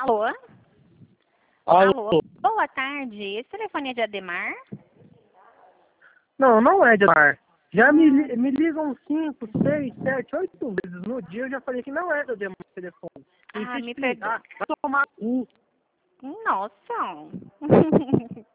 Alô? Alô? Boa tarde. Esse telefone é de Ademar? Não, não é de Ademar. Já me ligam 5, 6, 7, 8 vezes no dia. Eu já falei que não é de Ademar o telefone. Me perdoa. Vai tomar cu. Nossa.